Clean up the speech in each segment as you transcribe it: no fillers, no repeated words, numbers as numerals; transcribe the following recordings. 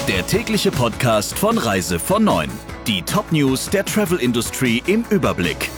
Der tägliche Podcast von Reise von 9. Die Top-News der Travel-Industrie im Überblick.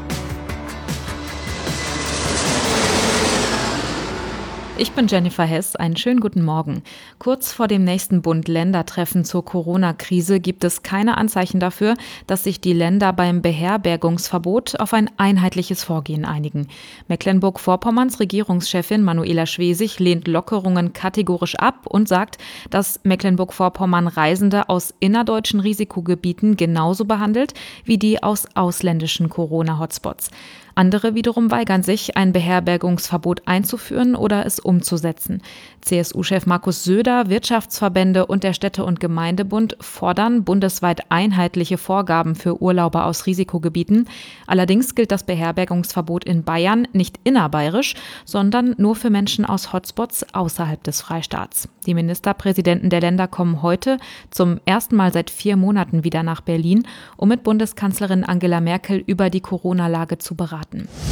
Ich bin Jennifer Hess, einen schönen guten Morgen. Kurz vor dem nächsten Bund-Länder-Treffen zur Corona-Krise gibt es keine Anzeichen dafür, dass sich die Länder beim Beherbergungsverbot auf ein einheitliches Vorgehen einigen. Mecklenburg-Vorpommerns Regierungschefin Manuela Schwesig lehnt Lockerungen kategorisch ab und sagt, dass Mecklenburg-Vorpommern Reisende aus innerdeutschen Risikogebieten genauso behandelt wie die aus ausländischen Corona-Hotspots. Andere wiederum weigern sich, ein Beherbergungsverbot einzuführen oder es umzusetzen. CSU-Chef Markus Söder, Wirtschaftsverbände und der Städte- und Gemeindebund fordern bundesweit einheitliche Vorgaben für Urlauber aus Risikogebieten. Allerdings gilt das Beherbergungsverbot in Bayern nicht innerbayerisch, sondern nur für Menschen aus Hotspots außerhalb des Freistaats. Die Ministerpräsidenten der Länder kommen heute zum ersten Mal seit 4 Monaten wieder nach Berlin, um mit Bundeskanzlerin Angela Merkel über die Corona-Lage zu beraten.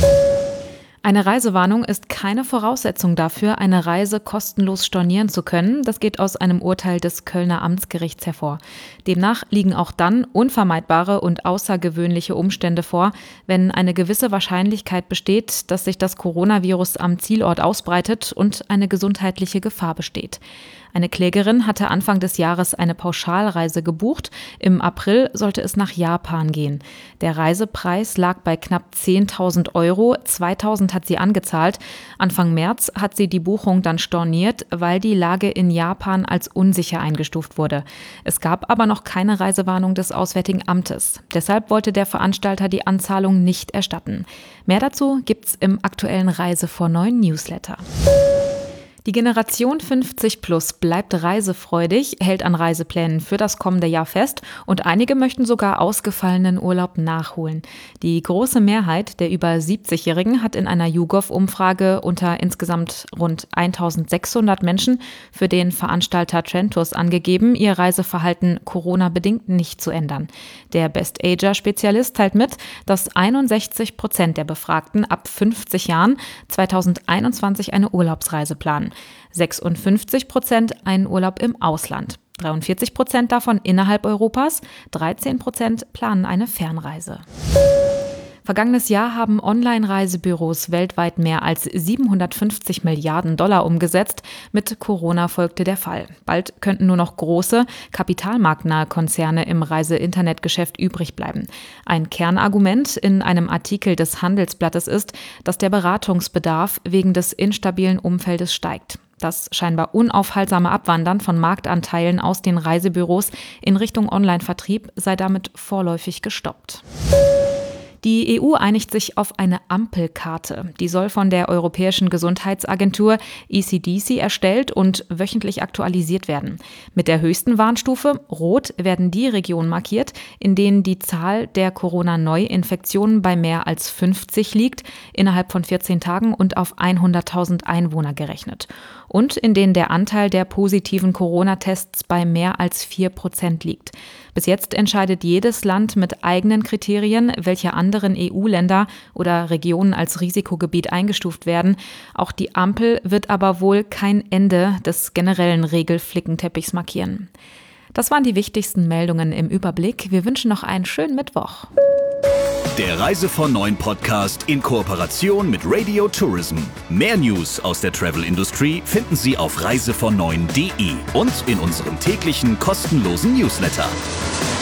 Eine Reisewarnung ist keine Voraussetzung dafür, eine Reise kostenlos stornieren zu können. Das geht aus einem Urteil des Kölner Amtsgerichts hervor. Demnach liegen auch dann unvermeidbare und außergewöhnliche Umstände vor, wenn eine gewisse Wahrscheinlichkeit besteht, dass sich das Coronavirus am Zielort ausbreitet und eine gesundheitliche Gefahr besteht. Eine Klägerin hatte Anfang des Jahres eine Pauschalreise gebucht. Im April sollte es nach Japan gehen. Der Reisepreis lag bei knapp 10.000 €. 2.000 hat sie angezahlt. Anfang März hat sie die Buchung dann storniert, weil die Lage in Japan als unsicher eingestuft wurde. Es gab aber noch keine Reisewarnung des Auswärtigen Amtes. Deshalb wollte der Veranstalter die Anzahlung nicht erstatten. Mehr dazu gibt's im aktuellen Reise vor 9 Newsletter. Die Generation 50 plus bleibt reisefreudig, hält an Reiseplänen für das kommende Jahr fest und einige möchten sogar ausgefallenen Urlaub nachholen. Die große Mehrheit der über 70-Jährigen hat in einer YouGov-Umfrage unter insgesamt rund 1.600 Menschen für den Veranstalter Trendtours angegeben, ihr Reiseverhalten Corona-bedingt nicht zu ändern. Der Best-Ager-Spezialist teilt mit, dass 61% der Befragten ab 50 Jahren 2021 eine Urlaubsreise planen. 56% einen Urlaub im Ausland, 43% davon innerhalb Europas, 13% planen eine Fernreise. Vergangenes Jahr haben Online-Reisebüros weltweit mehr als 750 Milliarden $ umgesetzt. Mit Corona folgte der Fall. Bald könnten nur noch große, kapitalmarktnahe Konzerne im Reise-Internetgeschäft übrig bleiben. Ein Kernargument in einem Artikel des Handelsblattes ist, dass der Beratungsbedarf wegen des instabilen Umfeldes steigt. Das scheinbar unaufhaltsame Abwandern von Marktanteilen aus den Reisebüros in Richtung Online-Vertrieb sei damit vorläufig gestoppt. Die EU einigt sich auf eine Ampelkarte. Die soll von der Europäischen Gesundheitsagentur ECDC erstellt und wöchentlich aktualisiert werden. Mit der höchsten Warnstufe, Rot, werden die Regionen markiert, in denen die Zahl der Corona-Neuinfektionen bei mehr als 50 liegt, innerhalb von 14 Tagen und auf 100.000 Einwohner gerechnet. Und in denen der Anteil der positiven Corona-Tests bei mehr als 4% liegt. Bis jetzt entscheidet jedes Land mit eigenen Kriterien, welche anderen EU-Länder oder Regionen als Risikogebiet eingestuft werden. Auch die Ampel wird aber wohl kein Ende des generellen Regelflickenteppichs markieren. Das waren die wichtigsten Meldungen im Überblick. Wir wünschen noch einen schönen Mittwoch. Der Reise von 9 Podcast in Kooperation mit Radio Tourism. Mehr News aus der Travel-Industrie finden Sie auf reisevon9.de und in unserem täglichen kostenlosen Newsletter.